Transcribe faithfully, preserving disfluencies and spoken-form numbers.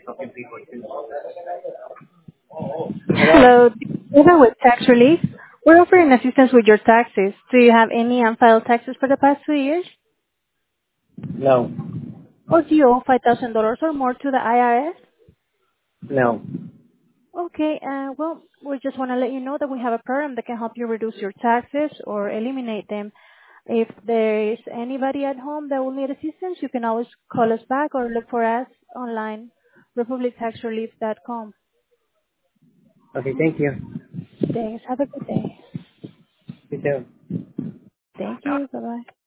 Hello? Hello, Eva with Tax Relief. We're offering assistance with your taxes. Do you have any unfiled taxes for the past two years? No. Or do you owe five thousand dollars or more to the I R S? No. Okay, uh, well, we just want to let you know that we have a program that can help you reduce your taxes or eliminate them. If there is anybody at home that will need assistance, you can always call us back or look for us online, republic tax relief dot com. Okay, thank you. Thanks. Have a good day. You too. Thank you. Bye-bye.